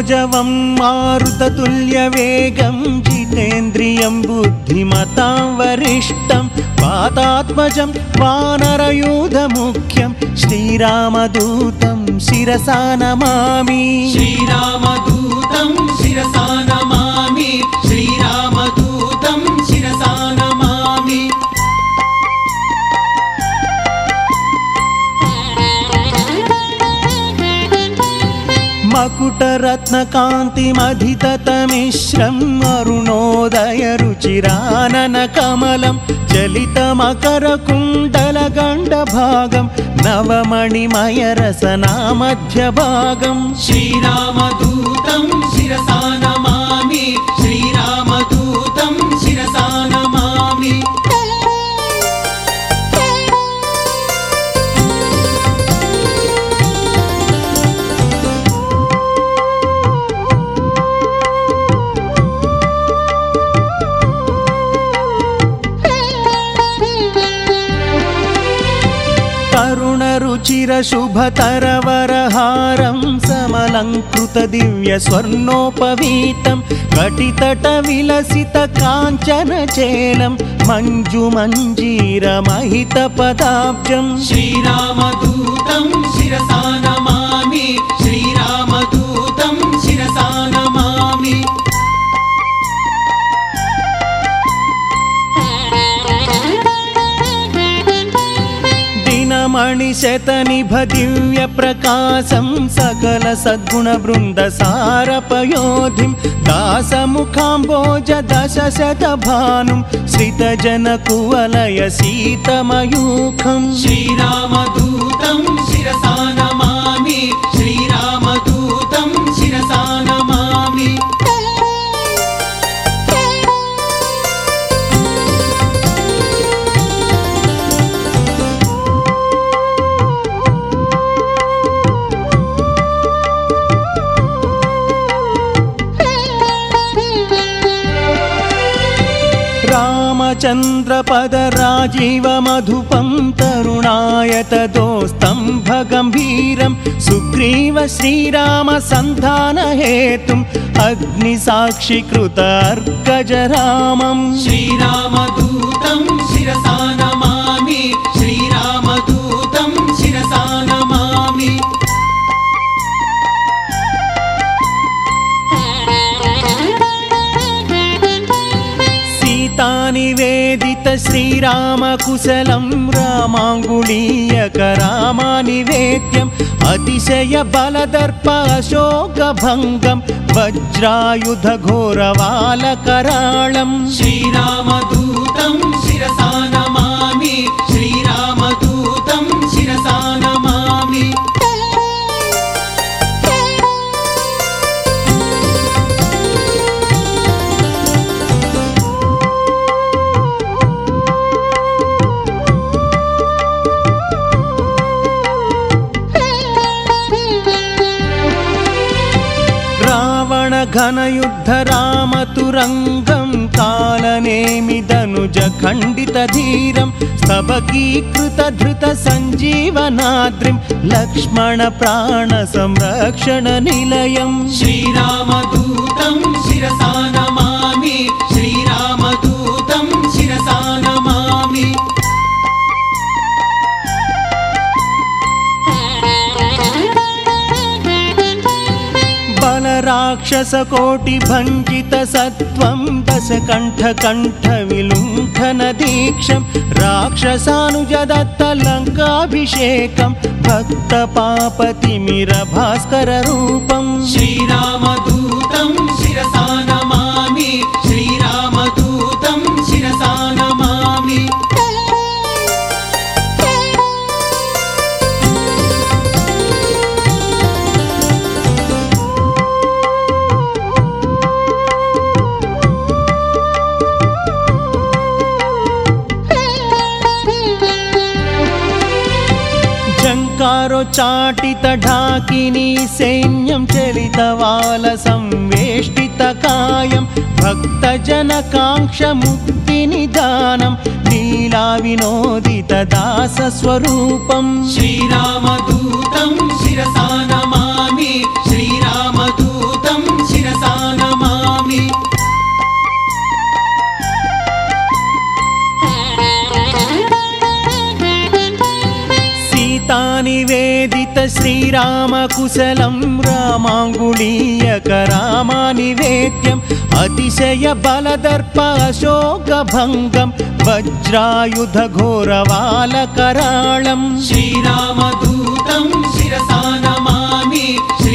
मनोजवं मारुततुल्यवेगं जितेन्द्रियं बुद्धिमतां वरिष्ठं वातात्मजं वानरयूथमुख्यं श्रीरामदूतं शिरसा नमामि। श्रीरामदूतं शिरसा नमामि। श्रीरामदूतं शिरसा नमामि। मकुटरत्नकान्तिमधिततमिश्रम् अरुणोदयरुचिराननकमलं चलितमकरकुण्डलगण्डभागं नवमणिमयरसनामध्यभागं श्रीरामदूतं शिरसा नमामि। श्रीरामदूतं शिरसा नमामि। तरुणरुचिरशुभतरवरहारं समलङ्कृतदिव्यस्वर्णोपवीतं कटितटविलसितकाञ्चनचेलं मञ्जुमञ्जीरमहितपदाब्जं श्रीरामदूतं शिरसा नमामि। श्रीरामदूतं शिरसा नमामि। मणिशतनिभदिव्यप्रकाशं सकलसद्गुणवृन्दसारपयोधिं दासमुखाम्बोजदशशतभानुं श्रितजनकुवलयसीतमयूखं श्रीरामदूतं शिरसा नमामि। श्रीरामदूतं शिरसा नमामि। रामचन्द्रपदराजीवमधुपं तरुणायतदोस्तम्भगम्भीरं सुग्रीव श्रीरामसन्धानहेतुम् अग्निसाक्षिकृतार्कजरामं श्रीरामदूतं शिरसा नमामि। श्रीरामदूतं शिरसा नमामि। निवेदित श्रीरामकुशलं रामाङ्गुलीयकरामानिवेद्यम् अतिशयबलदर्प अशोकभङ्गं वज्रायुधघोरवालकराळं श्रीरामदूतं शिरसा नमामि। श्रीरामदूतं शिरसा नमामि। घनयुद्धरामतुरङ्गं कालनेमिदनुजखण्डितधीरं स्तबकीकृतधृतसञ्जीवनाद्रिं लक्ष्मणप्राणसंरक्षणनिलयं श्रीरामदूतं शिरसा नमामि। श्रीरामदूतं शिरसा नमामि। बलराक्षसकोटिभञ्जितसत्त्वं दशकण्ठकण्ठविलुण्ठनदीक्षं राक्षसानुजदत्तलङ्काभिषेकं भक्तपापतिमिरभास्कररूपं श्रीरामदूतं शिरसा नमामि। श्रीरामदूतं शिरसा नमामि। चाटितढाकिनी सैन्यं चलितवालसंवेष्टितकायं भक्तजनकाङ्क्षमुक्तिनिदानं लीलाविनोदितदासस्वरूपं श्रीरामदूतं शिरसा नमामि। श्रीरामदूतं श्रीरामकुशलं रामाङ्गुलीयक रामानिवेद्यम् अतिशय बलदर्प अशोकभङ्गं वज्रायुधघोरवालकराळम् श्रीरामदूतं शिरसा नमामि।